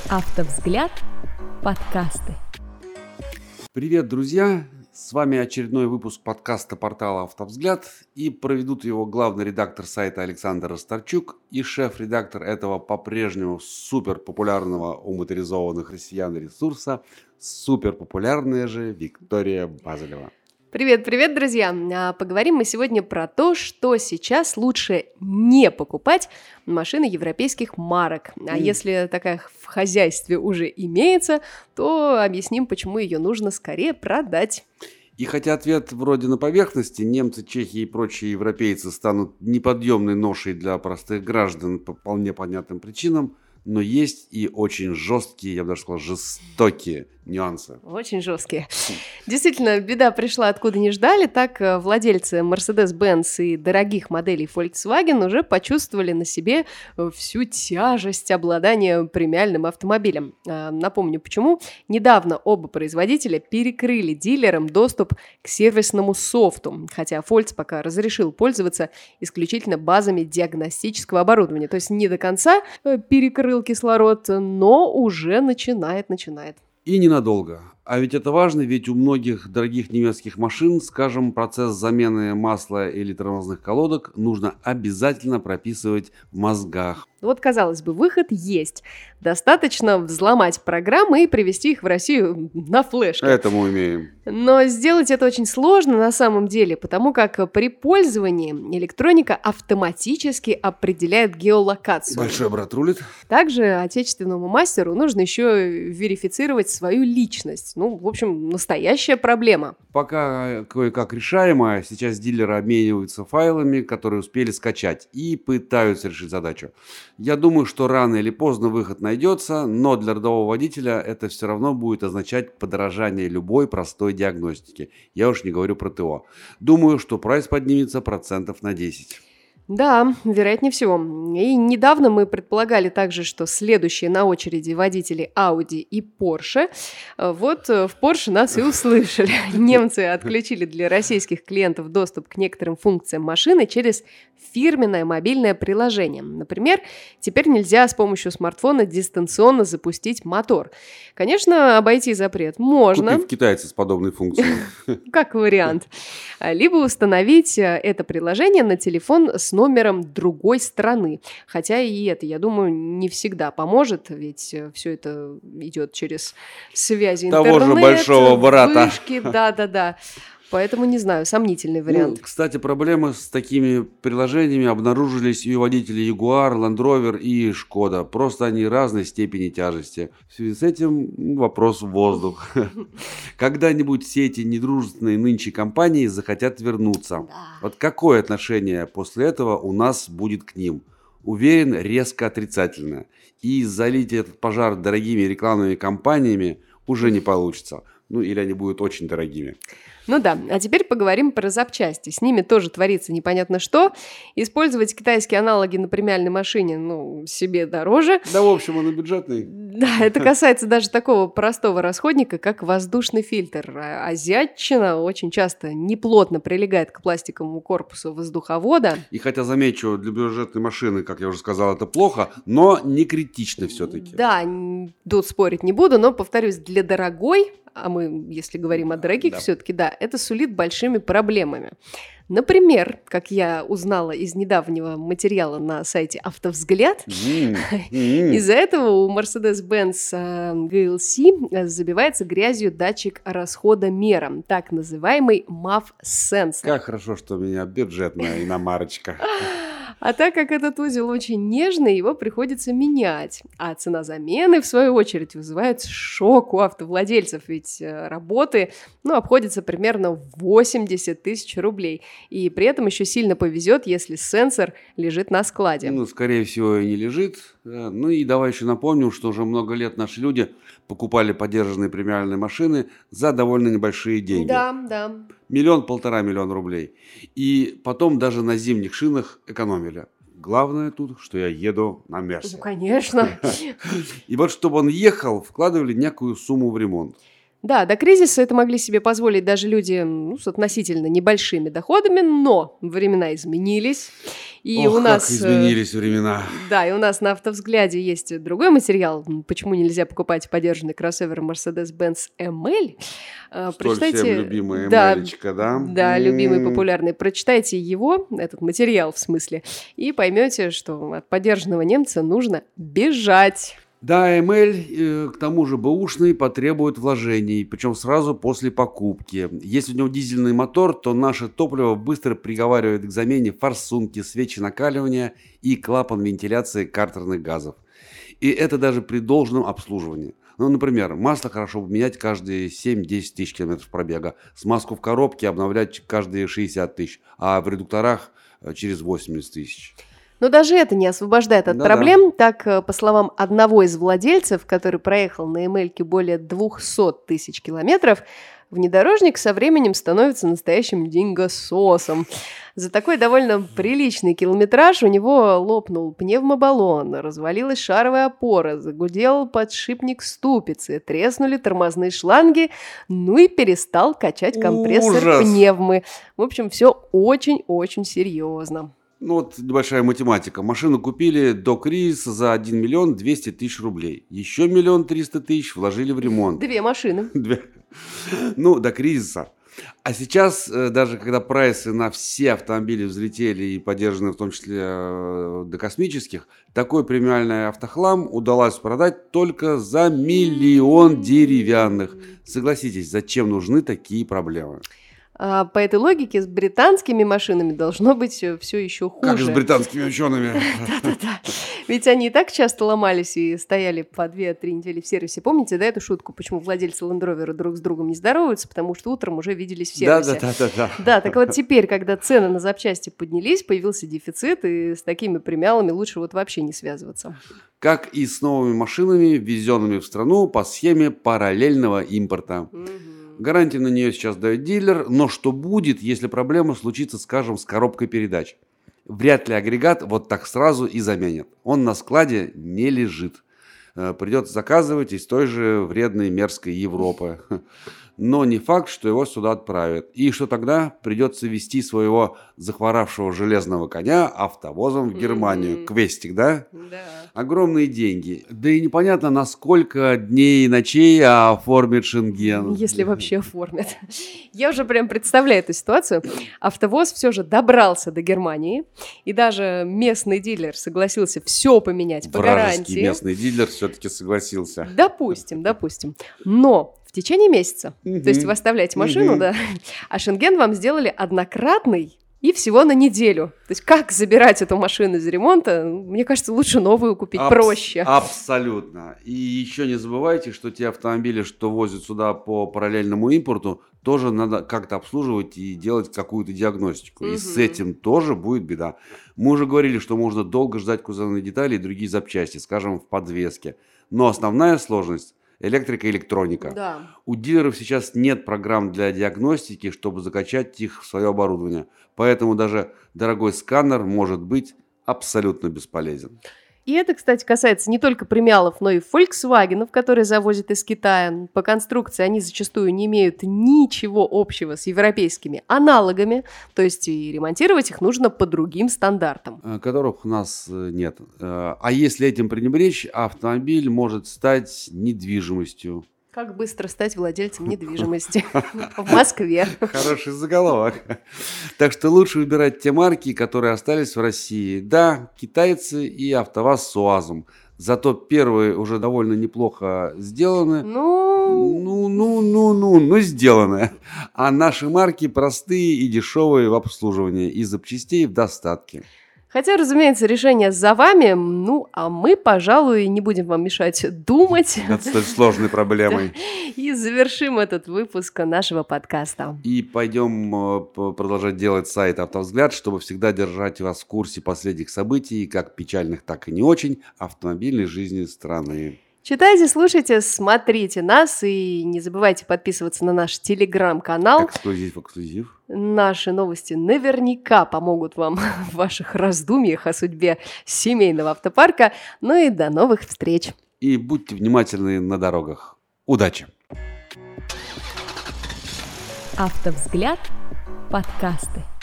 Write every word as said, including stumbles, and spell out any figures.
Автовзгляд. Подкасты. Привет, друзья! С вами очередной выпуск подкаста портала «Автовзгляд», и проведут его главный редактор сайта Александр Ростарчук и шеф-редактор этого по-прежнему суперпопулярного у моторизованных россиян ресурса, суперпопулярная же Виктория Базелева. Привет-привет, друзья! Поговорим мы сегодня про то, что сейчас лучше не покупать машины европейских марок. А mm. если такая в хозяйстве уже имеется, то объясним, почему ее нужно скорее продать. И хотя ответ вроде на поверхности, немцы, чехи и прочие европейцы станут неподъемной ношей для простых граждан по вполне понятным причинам, но есть и очень жесткие, я бы даже сказал, жестокие нюансы. Очень жесткие. Действительно, беда пришла откуда не ждали. Так владельцы Mercedes-Benz и дорогих моделей Volkswagen уже почувствовали на себе всю тяжесть обладания премиальным автомобилем. Напомню, почему. Недавно оба производителя перекрыли дилерам доступ к сервисному софту, хотя Volks пока разрешил пользоваться исключительно базами диагностического оборудования. То есть не до конца перекрыл кислород, но уже начинает, начинает. И ненадолго. А ведь это важно, ведь у многих дорогих немецких машин, скажем, процесс замены масла или тормозных колодок нужно обязательно прописывать в мозгах. Вот, казалось бы, выход есть. Достаточно взломать программы и привезти их в Россию на флешке. Это мы умеем. Но сделать это очень сложно на самом деле, потому как при пользовании электроника автоматически определяет геолокацию. Большой брат рулит. Также отечественному мастеру нужно еще верифицировать свою личность. Ну, в общем, настоящая проблема. Пока кое-как решаемая, сейчас дилеры обмениваются файлами, которые успели скачать, и пытаются решить задачу. Я думаю, что рано или поздно выход найдется, но для рядового водителя это все равно будет означать подорожание любой простой диагностики. Я уж не говорю про ТО. Думаю, что прайс поднимется процентов на десять. Да, вероятнее всего. И недавно мы предполагали также, что следующие на очереди водители Audi и Porsche. Вот в Porsche нас и услышали. Немцы отключили для российских клиентов доступ к некоторым функциям машины через фирменное мобильное приложение. Например, теперь нельзя с помощью смартфона дистанционно запустить мотор. Конечно, обойти запрет можно. Купив китайца с подобной функцией. Как вариант. Либо установить это приложение на телефон с номером другой страны. Хотя и это, я думаю, не всегда поможет, ведь все это идет через связи интернета. Того же большого брата. Вышки, да-да-да. Поэтому, не знаю, сомнительный вариант. Ну, кстати, проблемы с такими приложениями обнаружились и у водителей Jaguar, Land Rover и Skoda. Просто они разной степени тяжести. В связи с этим вопрос в воздух. Когда-нибудь все эти недружественные нынче компании захотят вернуться. Вот какое отношение после этого у нас будет к ним? Уверен, резко отрицательное. И залить этот пожар дорогими рекламными кампаниями уже не получится. Ну, или они будут очень дорогими. Ну да, а теперь поговорим про запчасти. С ними тоже творится непонятно что. Использовать китайские аналоги на премиальной машине, ну, себе дороже. Да, в общем, он и бюджетный. Да, это касается даже такого простого расходника, как воздушный фильтр. Азиатчина очень часто неплотно прилегает к пластиковому корпусу воздуховода. И хотя, замечу, для бюджетной машины, как я уже сказал, это плохо, но не критично все-таки. Да, тут спорить не буду, но, повторюсь, для дорогой, а мы, если говорим о дорогих, да. все-таки, да, это сулит большими проблемами. Например, как я узнала из недавнего материала на сайте «Автовзгляд», mm. Mm. из-за этого у Mercedes-Benz джи эл си забивается грязью датчик расходомера, так называемый мав-сенсор. Как хорошо, что у меня бюджетная иномарочка. А так как этот узел очень нежный, его приходится менять. А цена замены, в свою очередь, вызывает шок у автовладельцев, ведь работы ну, обходятся примерно в восемьдесят тысяч рублей. И при этом еще сильно повезет, если сенсор лежит на складе. Ну, скорее всего, и не лежит. Ну и давай еще напомним, что уже много лет наши люди покупали подержанные премиальные машины за довольно небольшие деньги. Да, да. Миллион-полтора миллиона рублей. И потом даже на зимних шинах экономили. Главное тут, что я еду на Мерсе. Ну, конечно. И вот, чтобы он ехал, вкладывали некую сумму в ремонт. Да, до кризиса это могли себе позволить даже люди ну, с относительно небольшими доходами, но времена изменились. И Ох, у нас, как изменились времена. Да, и у нас на «Автовзгляде» есть другой материал, почему нельзя покупать подержанный кроссовер Mercedes-Benz эм эль. Столь всем любимая да, эм эль-очка, да? Да, любимый, популярный. Прочитайте его, этот материал в смысле, и поймете, что от подержанного немца нужно бежать. Да, эм эль, к тому же бэушный, потребует вложений, причем сразу после покупки. Если у него дизельный мотор, то наше топливо быстро приговаривает к замене форсунки, свечи накаливания и клапан вентиляции картерных газов. И это даже при должном обслуживании. Ну, например, масло хорошо менять каждые семь-десять тысяч километров пробега, смазку в коробке обновлять каждые шестьдесят тысяч, а в редукторах через восемьдесят тысяч. Но даже это не освобождает от Да-да. проблем. Так, по словам одного из владельцев, который проехал на эм эль-ке более двести тысяч километров, внедорожник со временем становится настоящим деньгососом. За такой довольно приличный километраж у него лопнул пневмобаллон, развалилась шаровая опора, загудел подшипник ступицы, треснули тормозные шланги, ну и перестал качать компрессор Ужас! пневмы. В общем, все очень-очень серьезно. Ну вот небольшая математика. Машину купили до кризиса за один миллион двести тысяч рублей. Еще миллион триста тысяч вложили в ремонт. Две машины. Две. Ну, до кризиса. А сейчас, э, даже когда прайсы на все автомобили взлетели и поддержаны в том числе э, до космических, такой премиальный автохлам удалось продать только за миллион деревянных. Согласитесь, зачем нужны такие проблемы? А по этой логике с британскими машинами должно быть все еще хуже. Как с британскими учеными. Да-да-да. Ведь они и так часто ломались и стояли по две-три недели в сервисе. Помните, да, эту шутку, почему владельцы Land Rover друг с другом не здороваются? Потому что утром уже виделись в сервисе. Да-да-да. Да, так вот теперь, когда цены на запчасти поднялись, появился дефицит, и с такими премиалами лучше вот вообще не связываться. Как и с новыми машинами, ввезенными в страну по схеме параллельного импорта. Гарантию на нее сейчас дает дилер, но что будет, если проблема случится, скажем, с коробкой передач? Вряд ли агрегат вот так сразу и заменят. Он на складе не лежит. Придется заказывать из той же вредной мерзкой Европы. Но не факт, что его сюда отправят. И что тогда придется везти своего захворавшего железного коня автовозом в Германию. Mm-hmm. Квестик, да? Да. Огромные деньги. Да и непонятно, на сколько дней и ночей оформят Шенген. Если вообще оформят. Я уже прям представляю эту ситуацию. Автовоз все же добрался до Германии, и даже местный дилер согласился все поменять по Вражеский гарантии. местный дилер все-таки согласился. Допустим, допустим. Но в течение месяца, Угу. то есть вы оставляете машину, Угу. да, а Шенген вам сделали однократный и всего на неделю. То есть как забирать эту машину из ремонта? Мне кажется, лучше новую купить, Абс- проще. Абсолютно. И еще не забывайте, что те автомобили, что возят сюда по параллельному импорту, тоже надо как-то обслуживать и делать какую-то диагностику. Угу. И с этим тоже будет беда. Мы уже говорили, что можно долго ждать кузовные детали и другие запчасти, скажем, в подвеске. Но основная сложность – электрика и электроника. Да. У дилеров сейчас нет программ для диагностики, чтобы закачать их в свое оборудование. Поэтому даже дорогой сканер может быть абсолютно бесполезен. И это, кстати, касается не только премиалов, но и Volkswagen, которые завозят из Китая. По конструкции они зачастую не имеют ничего общего с европейскими аналогами, то есть и ремонтировать их нужно по другим стандартам. Которых у нас нет. А если этим пренебречь, автомобиль может стать недвижимостью. Как быстро стать владельцем недвижимости в Москве. Хороший заголовок. Так что лучше выбирать те марки, которые остались в России. Да, китайцы и АвтоВАЗ с УАЗом. Зато первые уже довольно неплохо сделаны. Ну... Ну, ну, ну, ну, ну, сделаны. А наши марки простые и дешевые в обслуживании. И запчастей в достатке. Хотя, разумеется, решение за вами, ну, а мы, пожалуй, не будем вам мешать думать. Над столь сложной проблемой. И завершим этот выпуск нашего подкаста. И пойдем э, продолжать делать сайт «Автовзгляд», чтобы всегда держать вас в курсе последних событий, как печальных, так и не очень, автомобильной жизни страны. Читайте, слушайте, смотрите нас и не забывайте подписываться на наш телеграм-канал. Эксклюзив, эксклюзив. Наши новости наверняка помогут вам в ваших раздумьях о судьбе семейного автопарка. Ну и до новых встреч. И будьте внимательны на дорогах. Удачи! Автовзгляд. Подкасты.